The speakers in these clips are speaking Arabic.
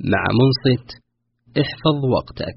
مع منصت احفظ وقتك.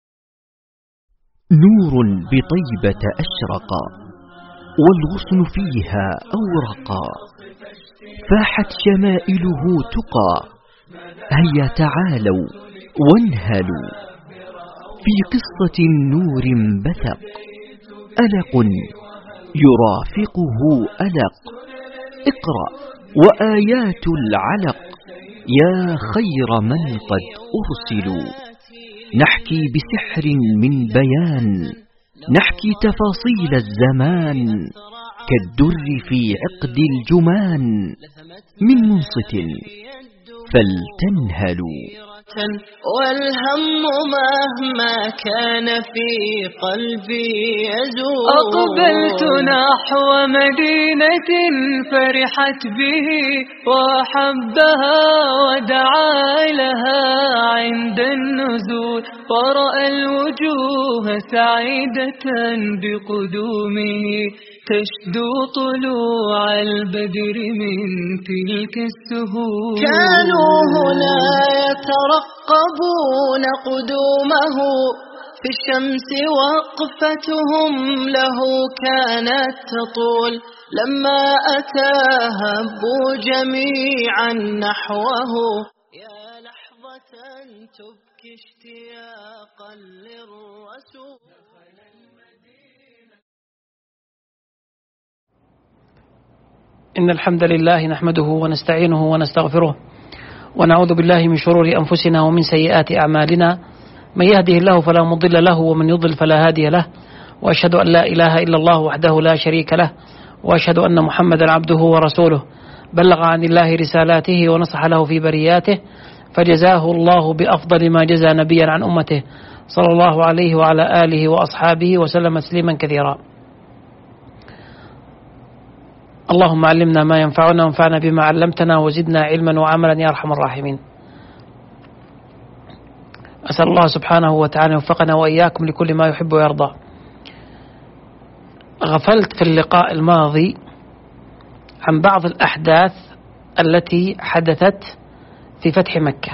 نور بطيبة أشرقا، والغصن فيها أورقا، فاحت شمائله تقى. هيا تعالوا وانهلوا في قصة النور بثق، ألق يرافقه ألق. اقرأ وآيات العلق، يا خير من قد أرسلوا. نحكي بسحر من بيان، نحكي تفاصيل الزمان، كالدر في عقد الجمان. من منصت فلتنهلوا. والهم مهما كان في قلبي يزول. أقبلت نحو مدينة فرحت به وحبها ودعا لها عند النزول، ورأى الوجوه سعيدة بقدومه تشدو طلوع البدر من تلك السهول. كانوا هنا يترقبون قدومه، في الشمس وقفتهم له كانت تطول. لما أتى هبوا جميعا نحوه، يا لحظة تبكي اشتياقا للرسول. إن الحمد لله نحمده ونستعينه ونستغفره، ونعوذ بالله من شرور أنفسنا ومن سيئات أعمالنا. من يهده الله فلا مضل له، ومن يضلل فلا هادي له. وأشهد أن لا إله إلا الله وحده لا شريك له، وأشهد أن محمدا عبده ورسوله. بلغ عن الله رسالاته ونصح له في برياته، فجزاه الله بأفضل ما جزى نبيا عن أمته، صلى الله عليه وعلى آله وأصحابه وسلم تسليما كثيرا. اللهم علمنا ما ينفعنا وانفعنا بما علمتنا وزدنا علما وعملا يا أرحم الراحمين. أسأل الله سبحانه وتعالى يوفقنا وإياكم لكل ما يحب ويرضى. غفلت في اللقاء الماضي عن بعض الأحداث التي حدثت في فتح مكة،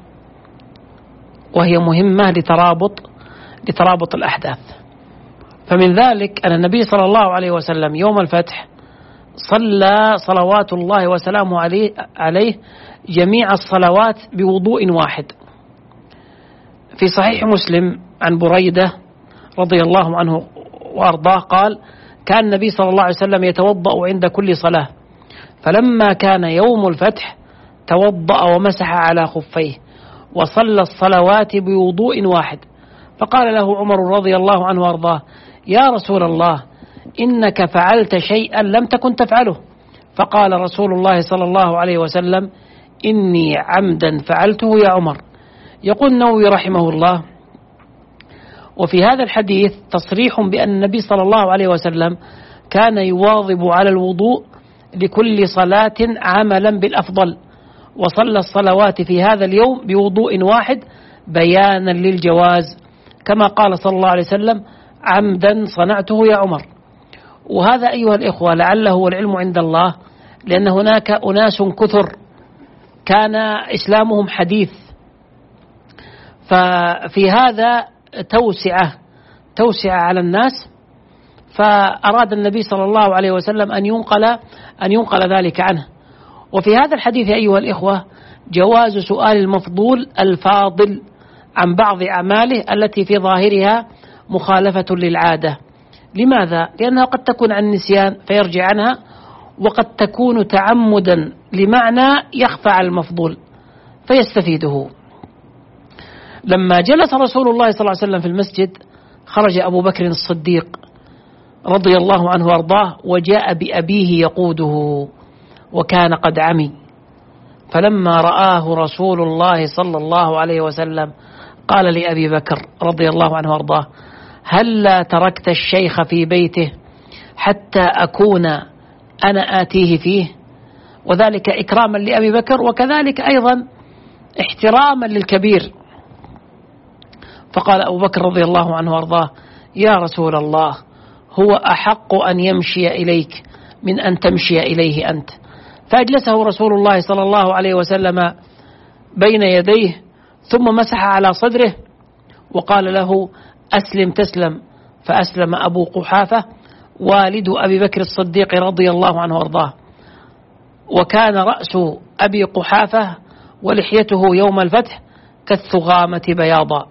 وهي مهمة لترابط الأحداث. فمن ذلك أن النبي صلى الله عليه وسلم يوم الفتح صلى صلوات الله وسلامه عليه جميع الصلوات بوضوء واحد. في صحيح مسلم عن بريدة رضي الله عنه وأرضاه قال: كان النبي صلى الله عليه وسلم يتوضأ عند كل صلاة، فلما كان يوم الفتح توضأ ومسح على خفيه وصلى الصلوات بوضوء واحد. فقال له عمر رضي الله عنه وأرضاه: يا رسول الله، إنك فعلت شيئا لم تكن تفعله. فقال رسول الله صلى الله عليه وسلم: إني عمدا فعلته يا عمر. يقول النووي رحمه الله: وفي هذا الحديث تصريح بأن النبي صلى الله عليه وسلم كان يواظب على الوضوء لكل صلاة عملا بالأفضل، وصلى الصلوات في هذا اليوم بوضوء واحد بيانا للجواز، كما قال صلى الله عليه وسلم: عمدا صنعته يا عمر. وهذا أيها الإخوة لعله والعلم عند الله، لأن هناك أناس كثر كان إسلامهم حديث، ففي هذا توسعة على الناس، فأراد النبي صلى الله عليه وسلم أن ينقل ذلك عنه. وفي هذا الحديث أيها الإخوة جواز سؤال المفضول الفاضل عن بعض أعماله التي في ظاهرها مخالفة للعادة. لماذا؟ لأنها قد تكون عن نسيان فيرجع عنها، وقد تكون تعمدا لمعنى يخفى على المفضول فيستفيده. لما جلس رسول الله صلى الله عليه وسلم في المسجد، خرج أبو بكر الصديق رضي الله عنه وارضاه، وجاء بأبيه يقوده، وكان قد عمي. فلما رآه رسول الله صلى الله عليه وسلم قال لأبي بكر رضي الله عنه وارضاه: هلا تركت الشيخ في بيته حتى أكون أنا آتيه فيه؟ وذلك إكراما لأبي بكر، وكذلك أيضا احتراما للكبير. فقال أبو بكر رضي الله عنه وارضاه: يا رسول الله، هو أحق أن يمشي إليك من أن تمشي إليه أنت. فأجلسه رسول الله صلى الله عليه وسلم بين يديه، ثم مسح على صدره وقال له: أسلم تسلم. فأسلم أبو قحافة والد أبي بكر الصديق رضي الله عنه وارضاه. وكان رأس أبي قحافة ولحيته يوم الفتح كالثغامة بياضا.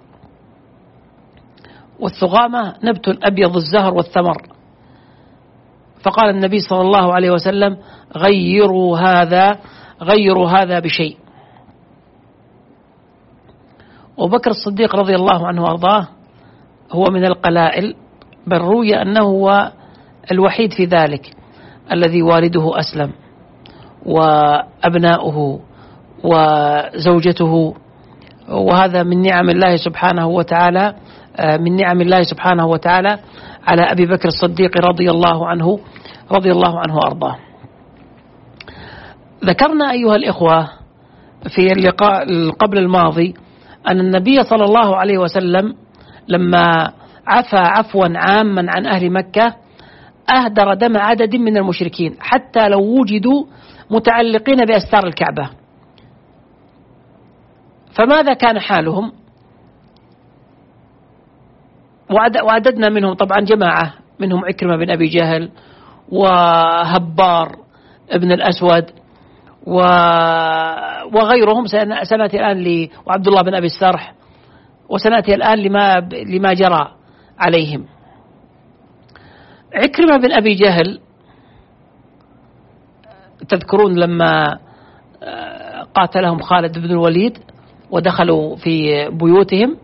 والثغامة نبت أبيض الزهر والثمر. فقال النبي صلى الله عليه وسلم: غيروا هذا بشيء. وبكر الصديق رضي الله عنه وارضاه هو من القلائل، بل روي أنه هو الوحيد في ذلك الذي والده أسلم وأبناؤه وزوجته، وهذا من نعم الله سبحانه وتعالى على أبي بكر الصديق رضي الله عنه وأرضاه. ذكرنا أيها الإخوة في اللقاء قبل الماضي أن النبي صلى الله عليه وسلم لما عفى عفوا عاما عن أهل مكة أهدر دم عدد من المشركين حتى لو وجدوا متعلقين بأستار الكعبة. فماذا كان حالهم؟ وعددنا منهم طبعا جماعة، منهم عكرمة بن أبي جهل وهبار ابن الأسود وغيرهم. سنأتي الآن وعبد الله بن أبي السرح، وسنأتي الآن لما جرى عليهم. عكرمة بن أبي جهل تذكرون لما قاتلهم خالد بن الوليد ودخلوا في بيوتهم،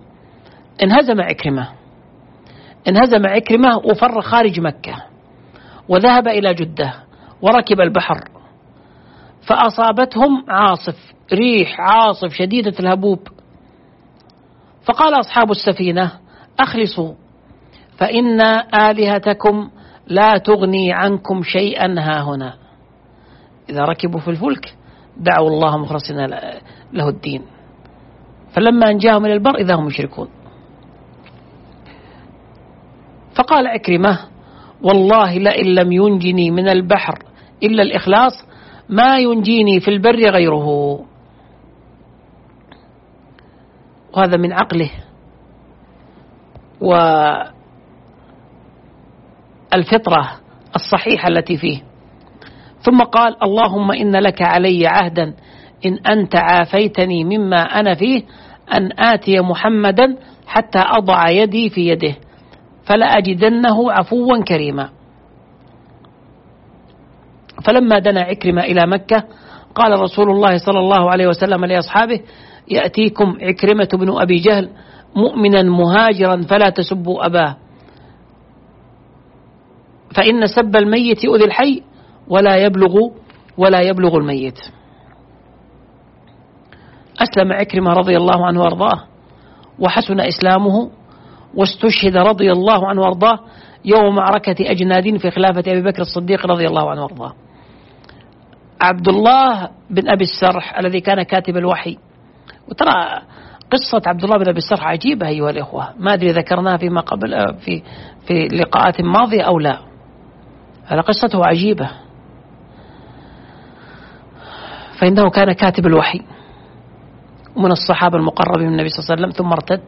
انهزم عكرمة وفر خارج مكة وذهب إلى جدة وركب البحر، فأصابتهم ريح عاصف شديدة الهبوب. فقال أصحاب السفينة: أخلصوا فإن آلهتكم لا تغني عنكم شيئا هاهنا. إذا ركبوا في الفلك دعوا الله مخلصين له الدين، فلما أنجاهم من البر إذا هم يشركون. فقال عكرمة: والله لئن لم ينجني من البحر إلا الإخلاص ما ينجيني في البر غيره. وهذا من عقله والفطرة الصحيحة التي فيه. ثم قال: اللهم إن لك علي عهدا إن أنت عافيتني مما أنا فيه أن آتي محمدا حتى أضع يدي في يده فلأجدنه عفوا كريما. فلما دنا عكرمة إلى مكة قال رسول الله صلى الله عليه وسلم لأصحابه: يأتيكم عكرمة بن أبي جهل مؤمنا مهاجرا فلا تسبوا أباه، فإن سب الميت يؤذي الحي ولا يبلغ الميت. أسلم عكرمة رضي الله عنه وارضاه وحسن إسلامه، واستشهد رضي الله عنه وارضاه يوم معركة أجنادين في خلافة أبي بكر الصديق رضي الله عنه وارضاه. عبد الله بن أبي السرح الذي كان كاتب الوحي، وترى قصة عبد الله بن أبي السرح عجيبة أيها الإخوة، ما أدري ذكرناها فيما قبل في لقاءات ماضية أو لا. هذا قصته عجيبة، فإنه كان كاتب الوحي ومن الصحابة المقربين من النبي صلى الله عليه وسلم، ثم ارتد،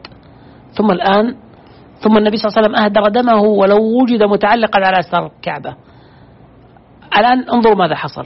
ثم النبي صلى الله عليه وسلم أهدر دمه ولو وجد متعلقا على أستار الكعبة. الآن انظروا ماذا حصل.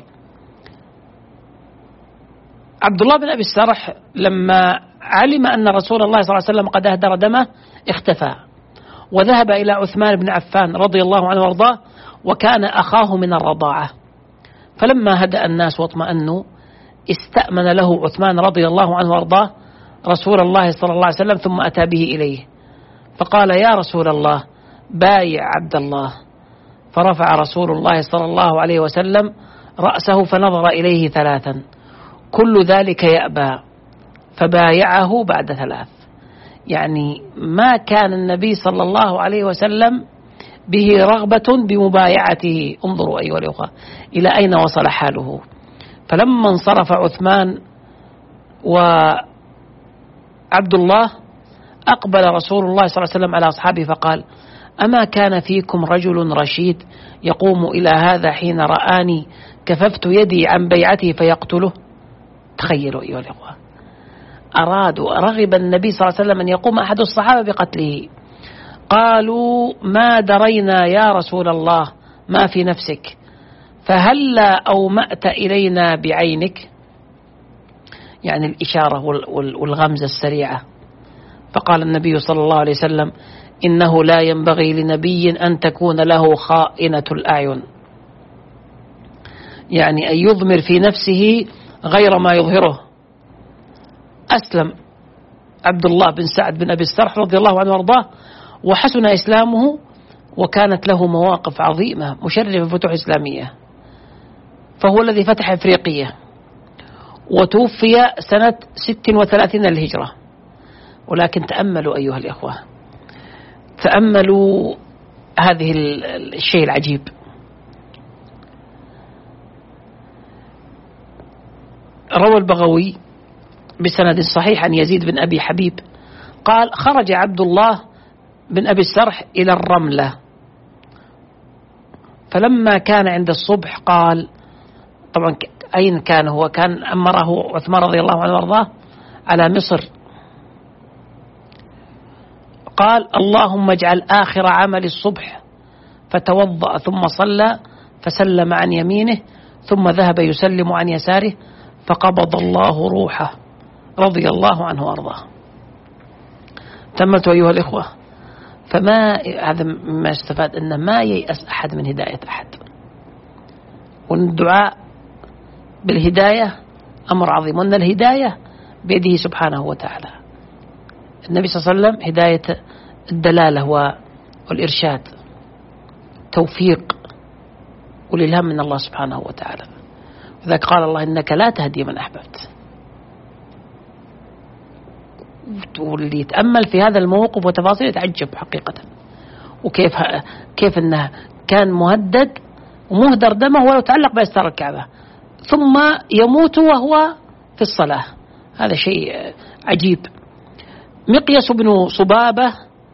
عبد الله بن أبي السرح لما علم أن رسول الله صلى الله عليه وسلم قد أهدر دمه اختفى وذهب إلى عثمان بن عفان رضي الله عنه وارضاه، وكان أخاه من الرضاعة. فلما هدأ الناس واطمأنوا استأمن له عثمان رضي الله عنه وارضاه رسول الله صلى الله عليه وسلم، ثم أتى به إليه فقال: يا رسول الله بايع عبد الله. فرفع رسول الله صلى الله عليه وسلم رأسه فنظر إليه ثلاثا، كل ذلك يأبى، فبايعه بعد ثلاث. يعني ما كان النبي صلى الله عليه وسلم به رغبة بمبايعته. انظروا أيها الأخوة إلى أين وصل حاله. فلما انصرف عثمان وعبد الله أقبل رسول الله صلى الله عليه وسلم على أصحابه فقال: أما كان فيكم رجل رشيد يقوم إلى هذا حين رآني كففت يدي عن بيعته فيقتله؟ تخيلوا أيها الأخوة، رغب النبي صلى الله عليه وسلم أن يقوم أحد الصحابة بقتله. قالوا ما درينا يا رسول الله ما في نفسك، فهلا أومأت إلينا بعينك، يعني الإشارة والغمزة السريعة. فقال النبي صلى الله عليه وسلم إنه لا ينبغي لنبي أن تكون له خائنة الأعين، يعني أن يضمر في نفسه غير ما يظهره. أسلم عبد الله بن سعد بن أبي السرح رضي الله عنه وارضاه، وحسن إسلامه، وكانت له مواقف عظيمة مشرفة في فتوح إسلامية، فهو الذي فتح إفريقيا، وتوفي سنة 36 للهجرة. ولكن تأملوا أيها الإخوة، تأملوا هذه الشيء العجيب. روى البغوي بسند صحيح عن يزيد بن أبي حبيب قال خرج عبد الله بن أبي السرح إلى الرملة، فلما كان عند الصبح قال، طبعا أين كان هو؟ كان أمره عثمان رضي الله عنه وارضاه على مصر. قال اللهم اجعل آخر عمل الصبح، فتوضأ ثم صلى فسلم عن يمينه ثم ذهب يسلم عن يساره، فقبض الله روحه رضي الله عنه وارضاه. تمت أيها الإخوة. فما هذا ما استفاد، أن ما ييأس أحد من هداية أحد، والدعاء بالهداية أمر عظيم، وأن الهداية بيده سبحانه وتعالى. النبي صلى الله عليه وسلم هداية الدلالة والإرشاد، توفيق والإلهام من الله سبحانه وتعالى. وذلك قال الله إنك لا تهدي من أحببت. واللي يتأمل في هذا الموقف وتفاصيل يتعجب حقيقة، وكيف أنه كان مهدد ومهدر دمه ولو تعلق بأستار الكعبة، ثم يموت وهو في الصلاة. هذا شيء عجيب. مقياس بن صبابة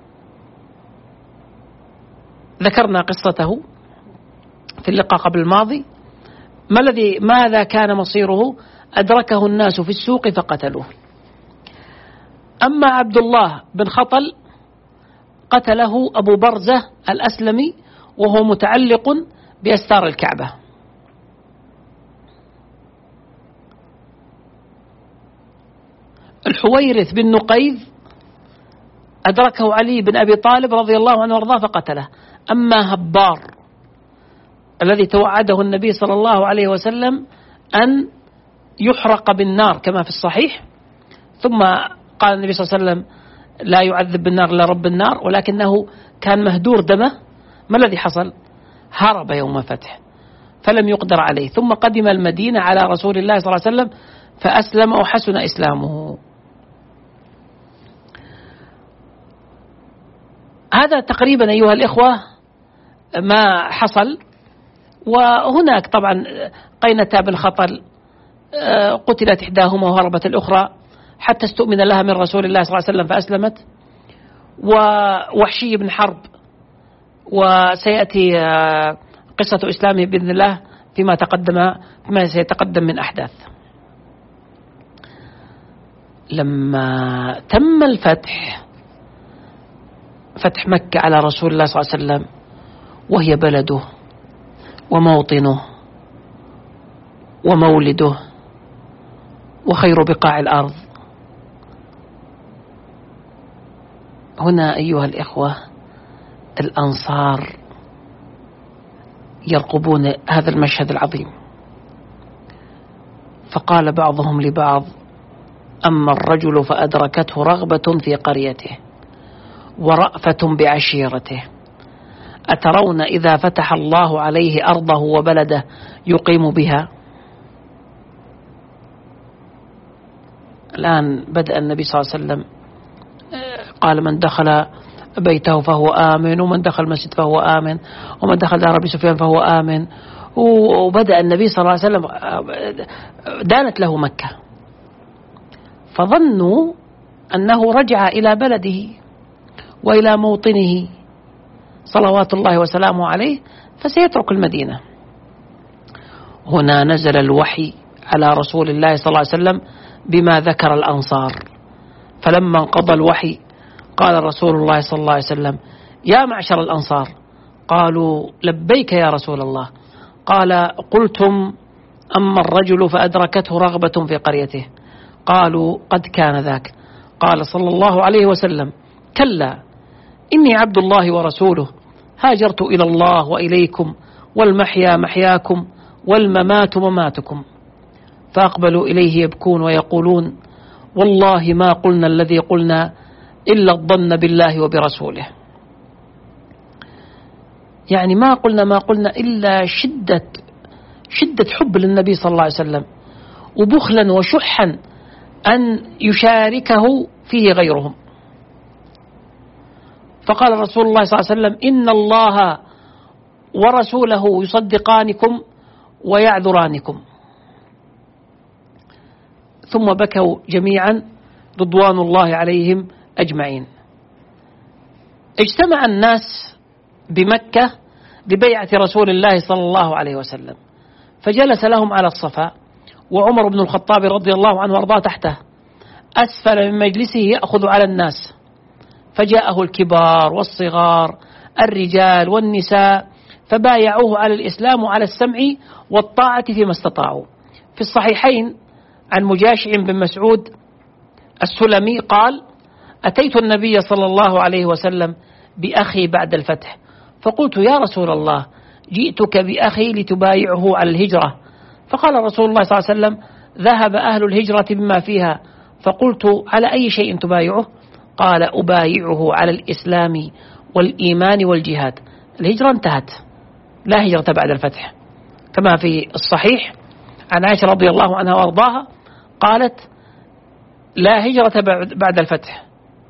ذكرنا قصته في اللقاء قبل الماضي. ماذا كان مصيره؟ أدركه الناس في السوق فقتلوه. أما عبد الله بن خطل قتله أبو برزة الأسلمي وهو متعلق بأستار الكعبة. الحويرث بن نقيذ أدركه علي بن أبي طالب رضي الله عنه وارضاه فقتله. أما هبار الذي توعده النبي صلى الله عليه وسلم أن يحرق بالنار كما في الصحيح، ثم قال النبي صلى الله عليه وسلم لا يعذب بالنار إلا رب النار، ولكنه كان مهدور دمه. ما الذي حصل؟ هرب يوم فتح فلم يقدر عليه، ثم قدم المدينة على رسول الله صلى الله عليه وسلم فأسلم وحسن إسلامه. هذا تقريبا أيها الإخوة ما حصل. وهناك طبعا قينتا بن خطل قتلت إحداهما وهربت الأخرى حتى استؤمن لها من رسول الله صلى الله عليه وسلم فأسلمت. ووحشي بن حرب، وسيأتي قصة إسلامه بإذن الله فيما سيتقدم من أحداث. لما تم الفتح، فتح مكة على رسول الله صلى الله عليه وسلم، وهي بلده وموطنه ومولده وخير بقاع الأرض، هنا أيها الإخوة الأنصار يرقبون هذا المشهد العظيم. فقال بعضهم لبعض: أما الرجل فأدركته رغبة في قريته ورأفة بعشيرته، أترون إذا فتح الله عليه أرضه وبلده يقيم بها؟ الآن بدأ النبي صلى الله عليه وسلم قال: من دخل بيته فهو آمن، ومن دخل المسجد فهو آمن، ومن دخل دار أبي سفيان فهو آمن. وبدأ النبي صلى الله عليه وسلم دانت له مكة، فظنوا أنه رجع إلى بلده وإلى موطنه صلوات الله وسلامه عليه فسيترك المدينة. هنا نزل الوحي على رسول الله صلى الله عليه وسلم بما ذكر الأنصار. فلما انقضى الوحي قال رسول الله صلى الله عليه وسلم: يا معشر الأنصار. قالوا: لبيك يا رسول الله. قال: قلتم أما الرجل فأدركته رغبة في قريته. قالوا: قد كان ذاك. قال صلى الله عليه وسلم: كلا، إني عبد الله ورسوله، هاجرت إلى الله وإليكم، والمحيا محياكم والممات مماتكم. فأقبلوا إليه يبكون ويقولون: والله ما قلنا الذي قلنا إلا الظن بالله وبرسوله. يعني ما قلنا إلا شدة حب للنبي صلى الله عليه وسلم، وبخلا وشحا أن يشاركه فيه غيرهم. فقال رسول الله صلى الله عليه وسلم: إن الله ورسوله يصدقانكم ويعذرانكم. ثم بكوا جميعا رضوان الله عليهم أجمعين. اجتمع الناس بمكة لبيعة رسول الله صلى الله عليه وسلم، فجلس لهم على الصفا، وعمر بن الخطاب رضي الله عنه وارضاه تحته، أسفل من مجلسه يأخذ على الناس. فجاءه الكبار والصغار، الرجال والنساء، فبايعوه على الإسلام وعلى السمع والطاعة فيما استطاعوا. في الصحيحين عن مجاشع بن مسعود السلمي قال: أتيت النبي صلى الله عليه وسلم بأخي بعد الفتح، فقلت: يا رسول الله، جئتك بأخي لتبايعه على الهجرة. فقال رسول الله صلى الله عليه وسلم: ذهب أهل الهجرة بما فيها. فقلت: على أي شيء تبايعه؟ قال: أبايعه على الإسلام والإيمان والجهاد. الهجرة انتهت، لا هجرة بعد الفتح، كما في الصحيح عن عائشة رضي الله عنها وارضاها قالت: لا هجرة بعد الفتح،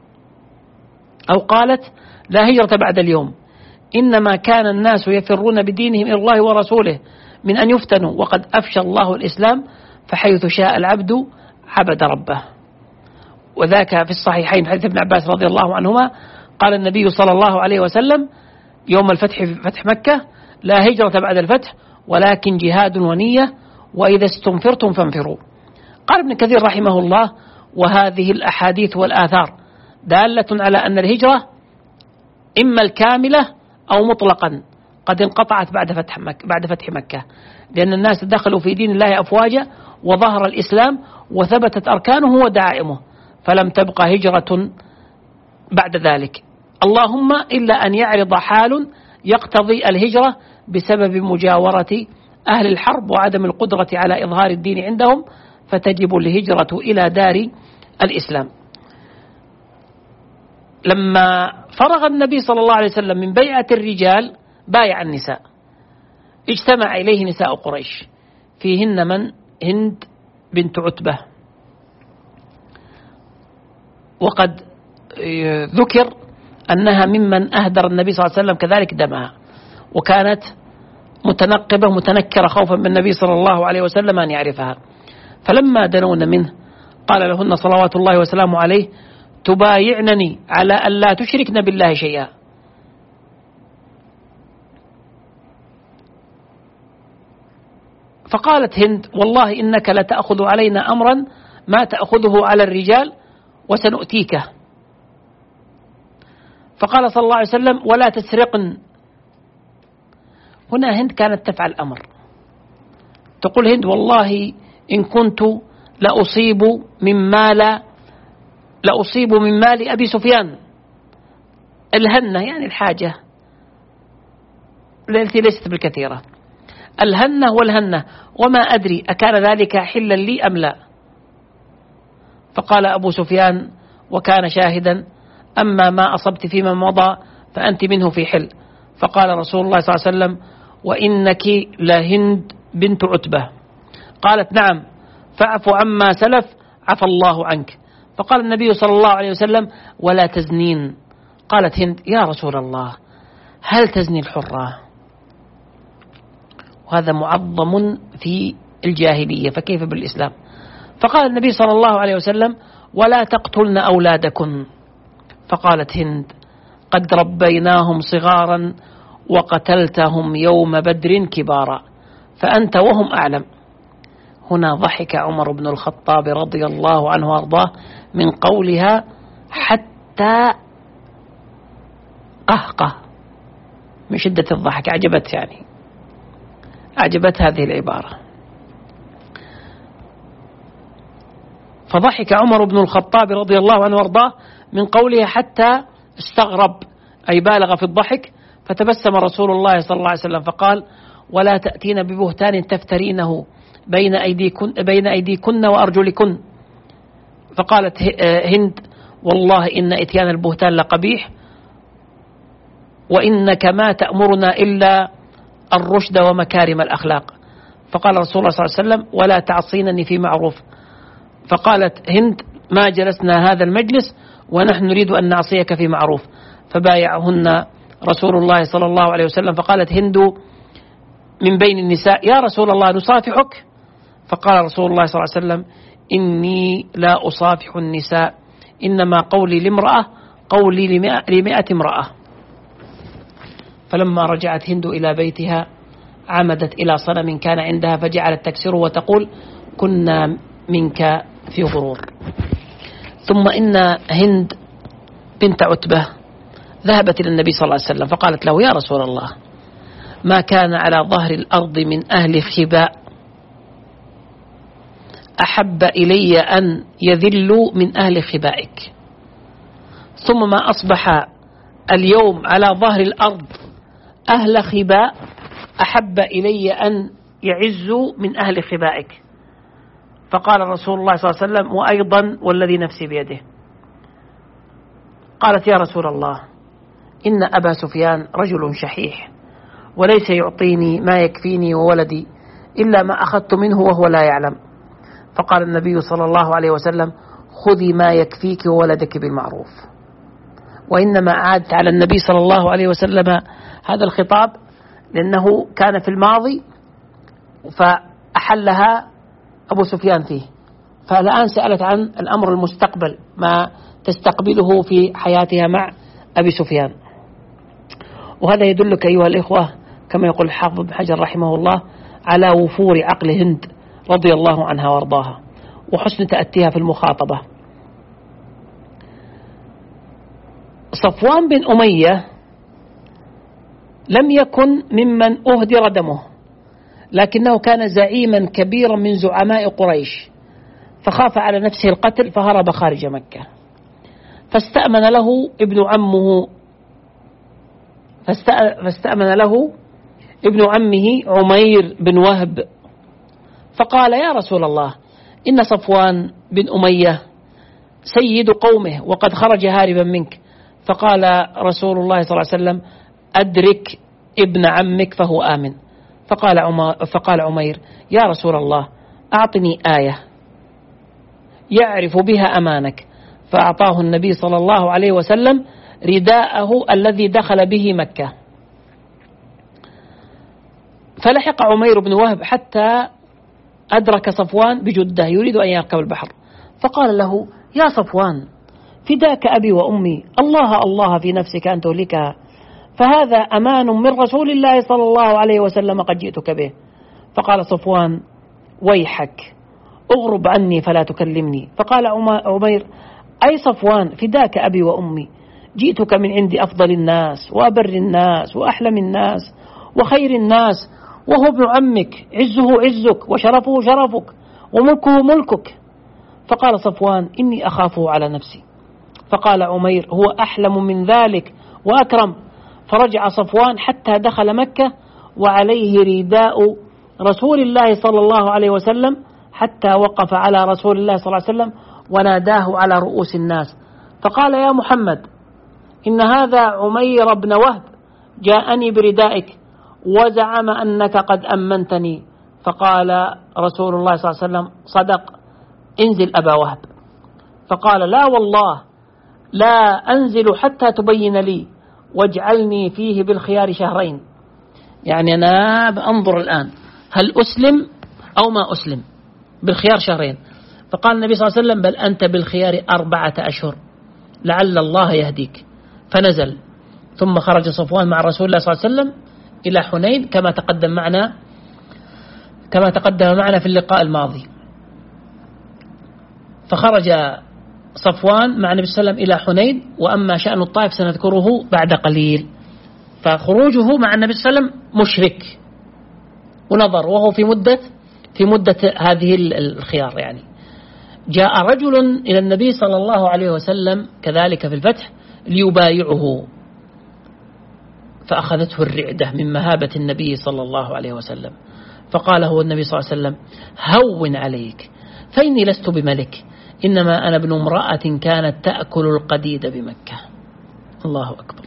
أو قالت: لا هجرة بعد اليوم، إنما كان الناس يفرون بدينهم إلى الله ورسوله من أن يفتنوا، وقد أفشى الله الإسلام، فحيث شاء العبد عبد ربه. وذاك في الصحيحين حديث ابن عباس رضي الله عنهما قال النبي صلى الله عليه وسلم يوم الفتح، فتح مكة: لا هجرة بعد الفتح ولكن جهاد ونية، وإذا استنفرتم فانفروا. قال ابن كثير رحمه الله: وهذه الأحاديث والآثار دالة على أن الهجرة إما الكاملة أو مطلقا قد انقطعت بعد فتح مكة، لأن الناس دخلوا في دين الله أفواجا، وظهر الإسلام وثبتت أركانه ودعائمه، فلم تبقى هجرة بعد ذلك، اللهم إلا أن يعرض حال يقتضي الهجرة بسبب مجاورة أهل الحرب وعدم القدرة على إظهار الدين عندهم، فتجب الهجرة إلى دار الإسلام. لما فرغ النبي صلى الله عليه وسلم من بيعة الرجال بايع النساء. اجتمع إليه نساء قريش، فيهن من؟ هند بنت عتبة، وقد ذكر أنها ممن أهدر النبي صلى الله عليه وسلم كذلك دمها، وكانت متنقبة متنكرة خوفا من النبي صلى الله عليه وسلم أن يعرفها. فلما دنون منه قال لهن صلوات الله وسلامه عليه: تبايعنني على أن لا تشركن بالله شيئا. فقالت هند: والله إنك لتأخذ علينا أمرا ما تأخذه على الرجال وسنؤتيكه. فقال صلى الله عليه وسلم: ولا تسرقن. هنا هند كانت تفعل أمر، تقول هند: والله إن كنت لأصيب من مال أبي سفيان الهنة، يعني الحاجة التي ليست بالكثيرة، الهنة والهنة، وما أدري أكان ذلك حلا لي أم لا. فقال أبو سفيان وكان شاهدا: أما ما أصبت فيما مضى فأنت منه في حل. فقال رسول الله صلى الله عليه وسلم: وإنك لهند بنت عتبة. قالت: نعم، فاعف عما سلف عفى الله عنك. فقال النبي صلى الله عليه وسلم: ولا تزنين. قالت هند: يا رسول الله، هل تزني الحرة؟ وهذا معظم في الجاهلية، فكيف بالإسلام؟ فقال النبي صلى الله عليه وسلم: ولا تقتلن أولادكن. فقالت هند: قد ربيناهم صغارا وقتلتهم يوم بدر كبارا، فأنت وهم أعلم. هنا ضحك عمر بن الخطاب رضي الله عنه وارضاه من قولها حتى قهقه من شدة الضحك. أعجبت هذه العبارة. فضحك عمر بن الخطاب رضي الله عنه وارضاه من قولها حتى استغرب، أي بالغ في الضحك. فتبسم رسول الله صلى الله عليه وسلم فقال: ولا تأتين ببهتان تفترينه بين أيديكن وأرجلكن. فقالت هند: والله إن إتيان البهتان لقبيح، وإنك ما تأمرنا إلا الرشد ومكارم الأخلاق. فقال رسول الله صلى الله عليه وسلم: ولا تعصينني في معروف. فقالت هند: ما جلسنا هذا المجلس ونحن نريد أن نعصيك في معروف. فبايعهن رسول الله صلى الله عليه وسلم. فقالت هند من بين النساء: يا رسول الله نصافحك. فقال رسول الله صلى الله عليه وسلم: إني لا أصافح النساء، إنما قولي لامرأة قولي ل100 امرأة. فلما رجعت هند إلى بيتها عمدت إلى صنم كان عندها فجعلت تكسره وتقول: كنا منك في غرور. ثم إن هند بنت عتبة ذهبت إلى النبي صلى الله عليه وسلم فقالت له: يا رسول الله، ما كان على ظهر الأرض من أهل خباء أحب إلي أن يذلوا من أهل خبائك، ثم ما أصبح اليوم على ظهر الأرض أهل خباء أحب إلي أن يعزوا من أهل خبائك. فقال رسول الله صلى الله عليه وسلم: وأيضا والذي نفسي بيده. قالت: يا رسول الله، إن أبا سفيان رجل شحيح، وليس يعطيني ما يكفيني وولدي إلا ما أخذت منه وهو لا يعلم. فقال النبي صلى الله عليه وسلم: خذي ما يكفيك وولدك بالمعروف. وإنما أعاد على النبي صلى الله عليه وسلم هذا الخطاب لأنه كان في الماضي فأحلها أبو سفيان فيه، فالآن سألت عن الأمر المستقبل، ما تستقبله في حياتها مع أبي سفيان. وهذا يدلك أيها الإخوة كما يقول الحافظ ابن حجر رحمه الله على وفور عقل هند رضي الله عنها وارضاها وحسن تأتيها في المخاطبة. صفوان بن أمية لم يكن ممن أهدر دمه، لكنه كان زعيما كبيرا من زعماء قريش، فخاف على نفسه القتل فهرب خارج مكة. فاستأمن له ابن عمه عمير بن وهب، فقال: يا رسول الله، إن صفوان بن أمية سيد قومه وقد خرج هاربا منك. فقال رسول الله صلى الله عليه وسلم: أدرك ابن عمك فهو آمن. فقال عمير: يا رسول الله، أعطني آية يعرف بها أمانك. فأعطاه النبي صلى الله عليه وسلم رداءه الذي دخل به مكة. فلحق عمير بن وهب حتى أدرك صفوان بجدة يريد أن يركب البحر، فقال له: يا صفوان، فداك أبي وأمي، الله في نفسك أن تهلكها، فهذا أمان من رسول الله صلى الله عليه وسلم قد جئتك به. فقال صفوان: ويحك، اغرب عني فلا تكلمني. فقال عمير: أي صفوان، فداك أبي وأمي، جئتك من عند أفضل الناس وأبر الناس وأحلم الناس وخير الناس، وهو ابن عمك، عزه عزك وشرفه شرفك وملكه ملكك. فقال صفوان: إني أخافه على نفسي. فقال عمير: هو أحلم من ذلك وأكرم. فرجع صفوان حتى دخل مكة وعليه رداء رسول الله صلى الله عليه وسلم، حتى وقف على رسول الله صلى الله عليه وسلم وناداه على رؤوس الناس فقال: يا محمد، إن هذا عمير بن وهب جاءني بردائك وزعم أنك قد أمنتني. فقال رسول الله صلى الله عليه وسلم: صدق، انزل أبا وهب. فقال: لا والله، لا أنزل حتى تبين لي، واجعلني فيه بالخيار شهرين. يعني أنا بأنظر الآن هل أسلم أو ما أسلم، بالخيار شهرين. فقال النبي صلى الله عليه وسلم: بل أنت بالخيار 4 أشهر لعل الله يهديك. فنزل، ثم خرج صفوان مع رسول الله صلى الله عليه وسلم إلى حنين كما تقدم معنا كما تقدم معنا في اللقاء الماضي. فخرج صفوان مع النبي صلى الله عليه وسلم إلى حنين، وأما شأن الطائف سنذكره بعد قليل. فخروجه مع النبي صلى الله عليه وسلم مشرك ونظر، وهو في مدة هذه الخيار. يعني جاء رجل إلى النبي صلى الله عليه وسلم كذلك في الفتح ليبايعه، فأخذته الرعدة من مهابة النبي صلى الله عليه وسلم، فقال هو النبي صلى الله عليه وسلم: هون عليك، فإني لست بملك، إنما أنا ابن امرأة كانت تأكل القديد بمكة. الله أكبر.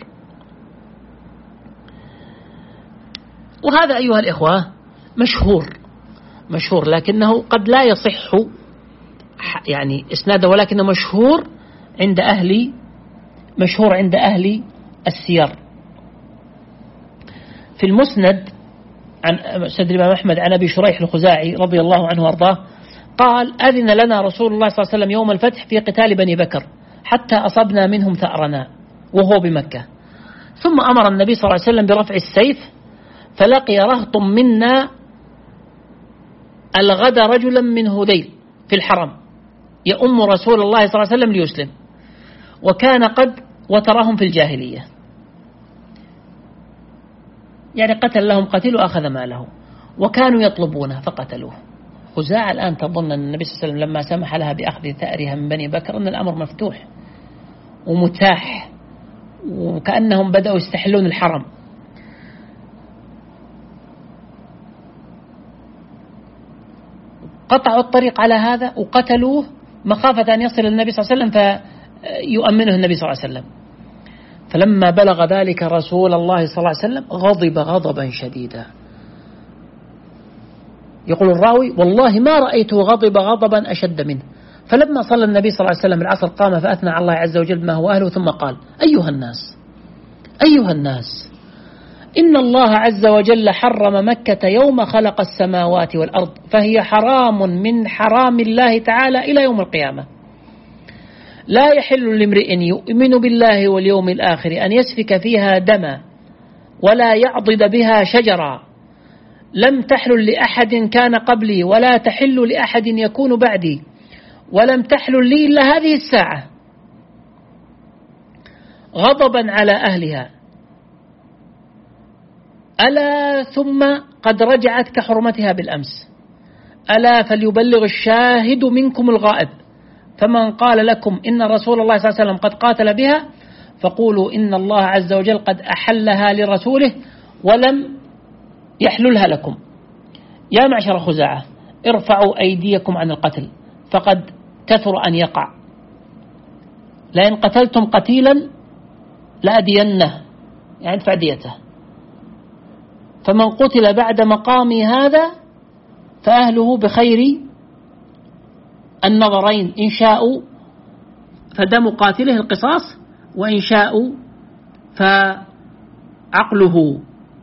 وهذا أيها الإخوة مشهور لكنه قد لا يصح يعني إسناده، ولكنه مشهور عند أهل السير. في المسند عن مسند الإمام أحمد عن أبي شريح الخزاعي رضي الله عنه وارضاه قال: أذن لنا رسول الله صلى الله عليه وسلم يوم الفتح في قتال بني بكر حتى أصبنا منهم ثأرنا، وهو بمكة. ثم أمر النبي صلى الله عليه وسلم برفع السيف، فلقي رهط منا الغد رجلا من هذيل في الحرم يؤم رسول الله صلى الله عليه وسلم ليسلم، وكان قد وترهم في الجاهلية، يعني قتل لهم قتيل وأخذ ماله، وكانوا يطلبونه فقتلوه. خزاعة الآن تظن أن النبي صلى الله عليه وسلم لما سمح لها بأخذ ثأرها من بني بكر أن الأمر مفتوح ومتاح، وكأنهم بدأوا يستحلون الحرم. قطعوا الطريق على هذا وقتلوه مخافة أن يصل النبي صلى الله عليه وسلم فيؤمنه النبي صلى الله عليه وسلم. فلما بلغ ذلك رسول الله صلى الله عليه وسلم غضب غضبا شديدا. يقول الراوي: والله ما رأيته غضب غضبا أشد منه. فلما صلى النبي صلى الله عليه وسلم العصر قام فأثنى على الله عز وجل بما هو أهله، ثم قال: أيها الناس إن الله عز وجل حرم مكة يوم خلق السماوات والأرض، فهي حرام من حرام الله تعالى إلى يوم القيامة. لا يحل لامرئ يؤمن بالله واليوم الآخر أن يسفك فيها دما ولا يعضد بها شجرا، لم تحل لأحد كان قبلي ولا تحل لأحد يكون بعدي، ولم تحل لي إلا هذه الساعة، غضبا على أهلها. ألا ثم قد رجعت كحرمتها بالأمس، ألا فليبلغ الشاهد منكم الغائب، فمن قال لكم إن رسول الله صلى الله عليه وسلم قد قاتل بها فقولوا إن الله عز وجل قد أحلها لرسوله ولم يحللها لكم. يا معشر خزاعة ارفعوا أيديكم عن القتل فقد كثر أن يقع، لئن قتلتم قتيلا لأدينه، يعني ادفع ديته، فمن قتل بعد مقامي هذا فأهله بخير النظرين، إن شاءوا فدم قاتله القصاص، وإن شاءوا فعقله،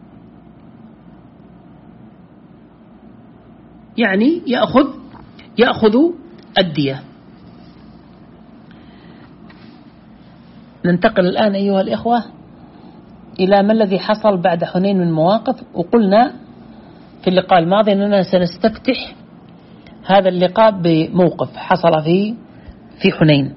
يعني يأخذ الدية. ننتقل الآن أيها الإخوة إلى ما الذي حصل بعد حنين من مواقف. وقلنا في اللقاء الماضي أننا سنستفتح هذا اللقاء بموقف حصل في حنين.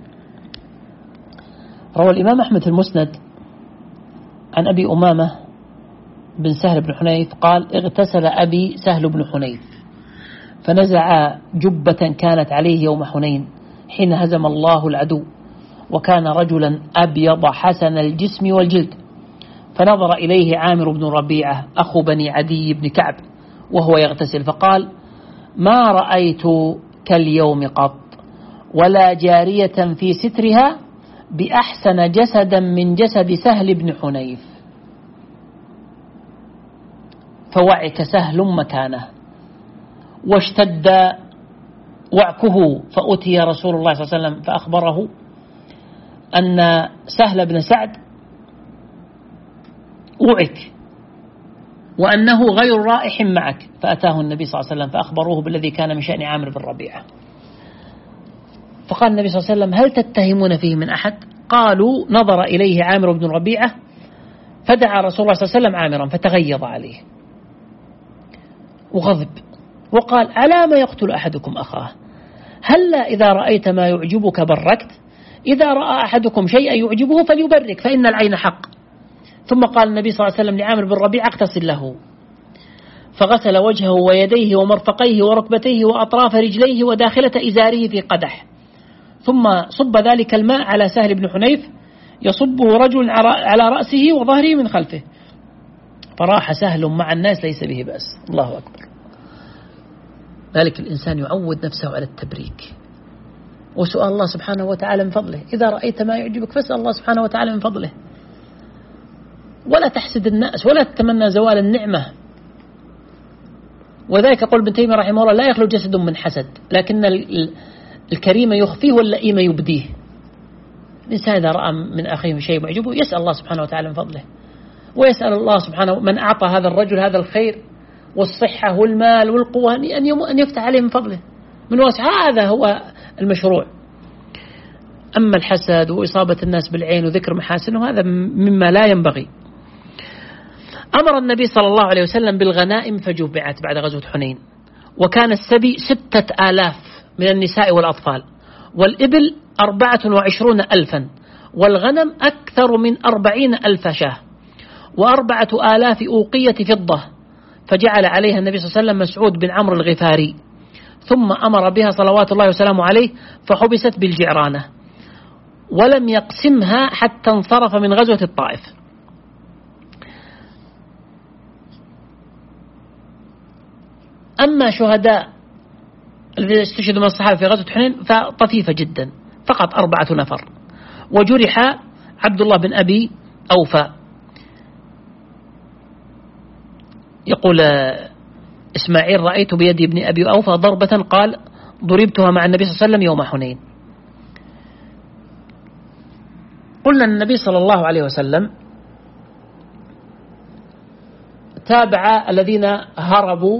روى الإمام أحمد في المسند عن أبي أمامة بن سهل بن حنيف قال: اغتسل أبي سهل بن حنيف فنزع جبة كانت عليه يوم حنين حين هزم الله العدو، وكان رجلا أبيض حسن الجسم والجلد، فنظر إليه عامر بن ربيعة أخو بني عدي بن كعب وهو يغتسل فقال: ما رأيت كاليوم قط، ولا جارية في سترها بأحسن جسدا من جسد سهل بن حنيف. فوعك سهل مكانه واشتد وعكه، فأتي رسول الله صلى الله عليه وسلم فأخبره أن سهل بن سعد وعك وأنه غير رائح معك، فأتاه النبي صلى الله عليه وسلم فأخبروه بالذي كان من شأن عامر بن ربيعة. فقال النبي صلى الله عليه وسلم: هل تتهمون فيه من أحد؟ قالوا: نظر إليه عامر بن ربيعة فدعا رسول الله صلى الله عليه وسلم عامرا فتغيظ عليه وغضب وقال: ألا ما يقتل أحدكم أخاه؟ هلا إذا رأيت ما يعجبك بركت، إذا رأى أحدكم شيئا يعجبه فليبرك فإن العين حق. ثم قال النبي صلى الله عليه وسلم لعامر بن ربيعة: اغتسل له. فغسل وجهه ويديه ومرفقيه وركبتيه وأطراف رجليه وداخلة إزاره في قدح، ثم صب ذلك الماء على سهل بن حنيف يصبه رجل على رأسه وظهره من خلفه، فراح سهل مع الناس ليس به بأس. الله أكبر. ذلك الإنسان يعود نفسه على التبريك وسؤال الله سبحانه وتعالى من فضله. إذا رأيت ما يعجبك فاسأل الله سبحانه وتعالى من فضله، ولا تحسد الناس ولا تتمنى زوال النعمة. وذلك يقول ابن تيمية رحمه الله: لا يخلو جسد من حسد، لكن الكريم يخفيه واللئيم يبديه. الإنسان إذا رأى من أخيه شيء معجبه يسأل الله سبحانه وتعالى من فضله، ويسأل الله سبحانه من أعطى هذا الرجل هذا الخير والصحة والمال والقوة أن يفتح عليه من فضله من واسع. هذا هو المشروع. أما الحسد وإصابة الناس بالعين وذكر محاسنه هذا مما لا ينبغي. أمر النبي صلى الله عليه وسلم بالغنائم فجبعت بعد غزوة حنين، وكان السبي 6000 من النساء والأطفال، والإبل 24,000، والغنم أكثر من 40,000 شاة، 4,000 أوقية فضة، فجعل عليها النبي صلى الله عليه وسلم مسعود بن عمرو الغفاري، ثم أمر بها صلوات الله وسلامه عليه فحبست بالجعرانة، ولم يقسمها حتى انصرف من غزوة الطائف. أما شهداء الذين استشهدوا من الصحابة في غزوة حنين فطفيفة جدا، فقط 4 نفر، وجرح عبد الله بن أبي أوفى. يقول إسماعيل: رأيت بيد ابن أبي أوفى ضربة قال ضربتها مع النبي صلى الله عليه وسلم يوم حنين. قلنا النبي صلى الله عليه وسلم تابع الذين هربوا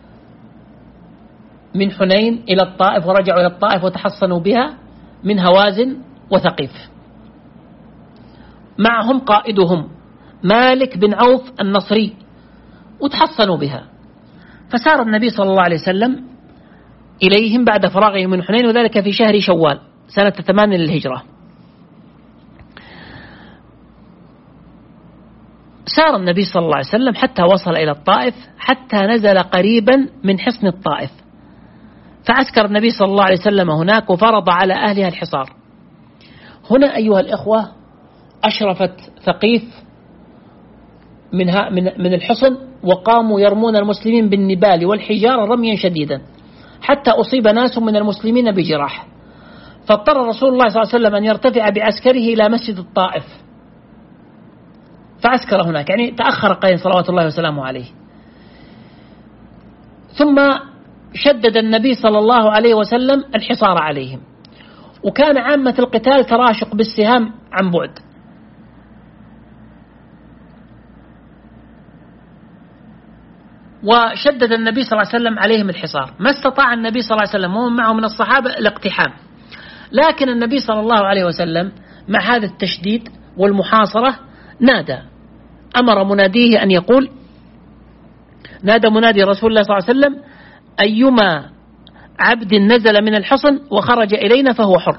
من حنين إلى الطائف ورجعوا إلى الطائف وتحصنوا بها من هوازن وثقيف، معهم قائدهم مالك بن عوف النصري، وتحصنوا بها. فسار النبي صلى الله عليه وسلم إليهم بعد فراغهم من حنين، وذلك في شهر شوال سنة 8 للهجرة. سار النبي صلى الله عليه وسلم حتى وصل إلى الطائف، حتى نزل قريبا من حصن الطائف، فعسكر النبي صلى الله عليه وسلم هناك وفرض على أهلها الحصار. هنا أيها الإخوة أشرفت ثقيف من الحصن، وقاموا يرمون المسلمين بالنبال والحجارة رميا شديدا، حتى أصيب ناس من المسلمين بجراح، فاضطر رسول الله صلى الله عليه وسلم أن يرتفع بعسكره إلى مسجد الطائف، فعسكر هناك، يعني تأخر قليلا صلوات الله وسلامه عليه. ثم شدد النبي صلى الله عليه وسلم الحصار عليهم، وكان عامة القتال تراشق بالسهام عن بعد. وشدد النبي صلى الله عليه وسلم عليهم الحصار، ما استطاع النبي صلى الله عليه وسلم ومن معه من الصحابة الاقتحام، لكن النبي صلى الله عليه وسلم مع هذا التشديد والمحاصرة نادى، أمر مناديه أن يقول، نادى منادي رسول الله صلى الله عليه وسلم: أيما عبد نزل من الحصن وخرج إلينا فهو حر.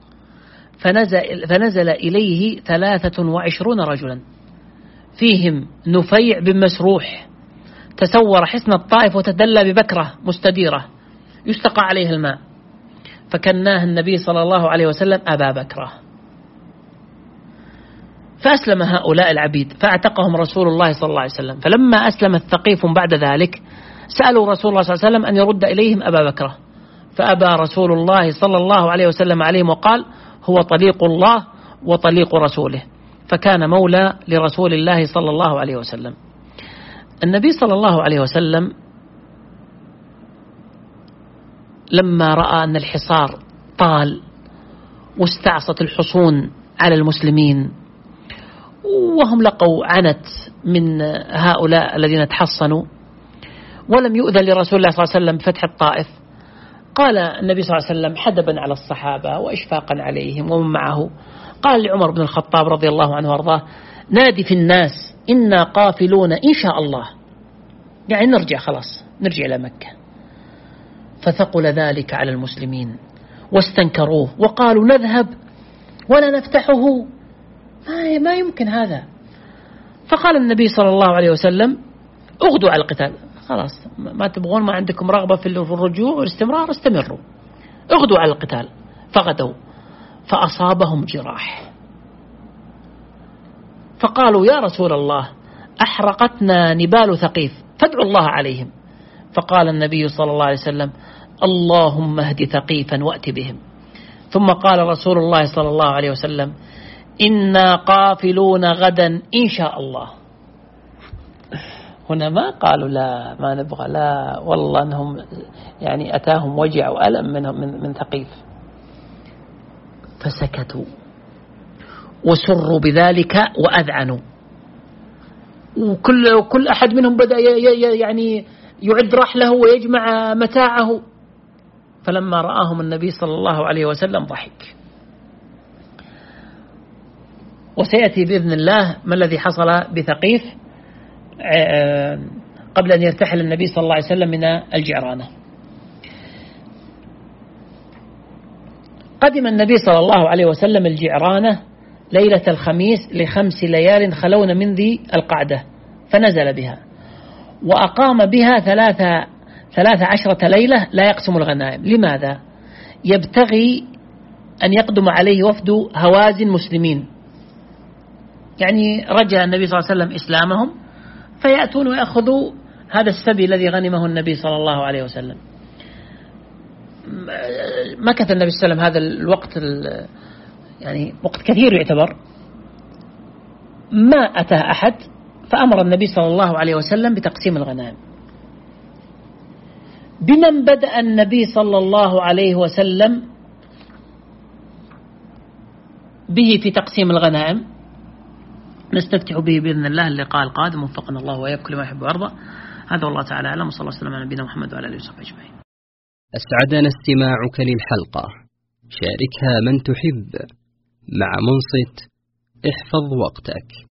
فنزل إليه 23 رجلا، فيهم نفيع بن مسروح تسور حصن الطائف وتدلى ببكرة مستديرة يستقى عليها الماء، فكناه النبي صلى الله عليه وسلم أبا بكرة. فأسلم هؤلاء العبيد فاعتقهم رسول الله صلى الله عليه وسلم. فلما أسلم الثقيف بعد ذلك سألوا رسول الله صلى الله عليه وسلم أن يرد إليهم أبا بكرة، فأبى رسول الله صلى الله عليه وسلم عليهم وقال: هو طليق الله وطليق رسوله، فكان مولى لرسول الله صلى الله عليه وسلم. النبي صلى الله عليه وسلم لما رأى أن الحصار طال واستعصت الحصون على المسلمين وهم لقوا عنت من هؤلاء الذين تحصنوا، ولم يؤذن لرسول الله صلى الله عليه وسلم بفتح الطائف، قال النبي صلى الله عليه وسلم حدبا على الصحابة وإشفاقا عليهم ومن معه، قال لعمر بن الخطاب رضي الله عنه وارضاه: نادي في الناس إنا قافلون إن شاء الله، يعني نرجع خلاص، نرجع إلى مكة، فثقل ذلك على المسلمين واستنكروه وقالوا نذهب ولا نفتحه، ما يمكن هذا. فقال النبي صلى الله عليه وسلم اغدوا على القتال، خلاص ما تبغون، ما عندكم رغبة في الرجوع والاستمرار، استمروا، اغدوا على القتال. فغدوا فأصابهم جراح، فقالوا يا رسول الله أحرقتنا نبال ثقيف فادعوا الله عليهم. فقال النبي صلى الله عليه وسلم اللهم اهد ثقيفا وأت بهم. ثم قال رسول الله صلى الله عليه وسلم إنا قافلون غدا إن شاء الله. هنا ما قالوا لا ما نبغى، لا والله أنهم يعني أتاهم وجع وألم من ثقيف، فسكتوا وسروا بذلك وأذعنوا، وكل أحد منهم بدأ يعني يعد رحله ويجمع متاعه. فلما رآهم النبي صلى الله عليه وسلم ضحك. وسيأتي بإذن الله ما الذي حصل بثقيف قبل أن يرتحل النبي صلى الله عليه وسلم من الجعرانة. قدم النبي صلى الله عليه وسلم الجعرانة ليلة الخميس ل5 ليال خلون من ذي القعدة، فنزل بها وأقام بها 13 ليلة لا يقسم الغنائم. لماذا؟ يبتغي أن يقدم عليه وفد هوازن مسلمين، يعني رجع النبي صلى الله عليه وسلم إسلامهم فيأتون ويأخذوا هذا السبي الذي غنمه النبي صلى الله عليه وسلم. مكث النبي صلى الله عليه وسلم هذا الوقت يعني وقت كثير يعتبر، ما أتى أحد، فأمر النبي صلى الله عليه وسلم بتقسيم الغنائم. بمن بدأ النبي صلى الله عليه وسلم به في تقسيم الغنائم؟ نستفتح به بإذن الله اللقاء القادم، وفقنا الله وإياكم كل ما يحب ويرضى. هذا والله تعالى أعلم، وصلى الله وسلم على نبينا محمد وعلى آله وصحبه أجمعين. أسعدنا استماعك للحلقة، شاركها من تحب. مع منصت احفظ وقتك.